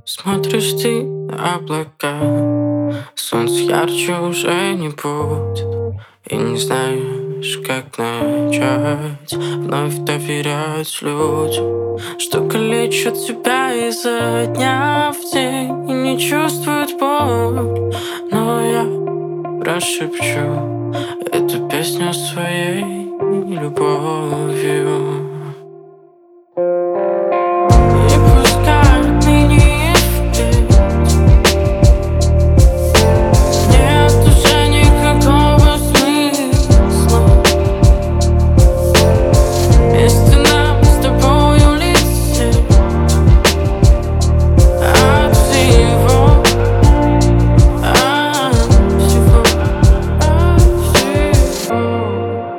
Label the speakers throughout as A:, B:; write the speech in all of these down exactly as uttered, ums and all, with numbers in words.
A: Смотришь ты на облака, солнце ярче уже не будет, и не знаешь, как начать вновь доверять людям, что калечат тебя изо дня в день и не чувствуют боль. Но я прошепчу эту песню своей любовью. И пускай отныне и впредь нет уже никакого смысла вместе нам с тобою лететь от всего, от всего, от всего.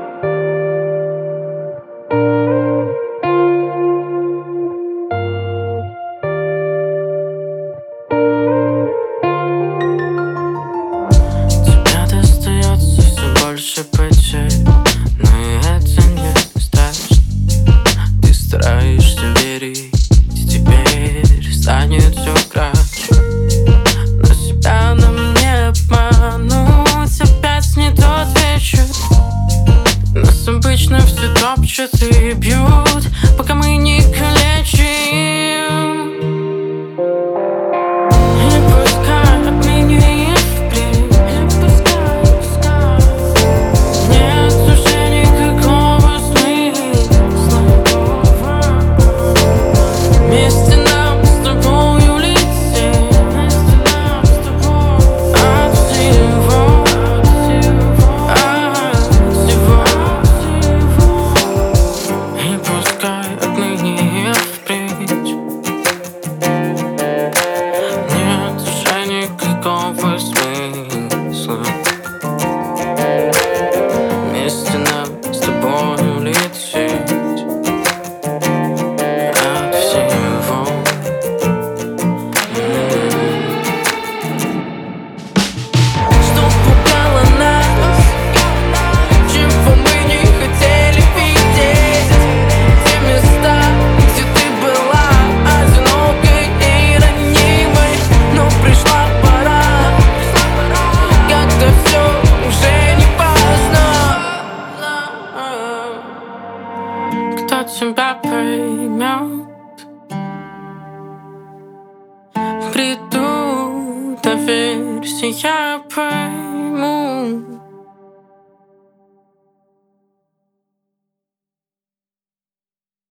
A: Тебя достается все больше потерь, но и это не страшно. Ты стараешься верить, и теперь станет все краше. Но себя нам не обмануть, опять не тот вечер. Нас обычно все топчут и бьют, пока мы не калечим. И пускай отныне и впредь нет уже никакого смысла вместе нам с тобою лететь от всего, от всего. И пускай отныне и впредь нет уже никакого смысла вместе нам с тобою лететь от всего. Что пугало нас, чего мы не хотели видеть, те места, где ты была одинокой и ранимой. Но пришла пора, когда все уже не поздно. Кто тебя поймет? Приду, доверься, я пойму.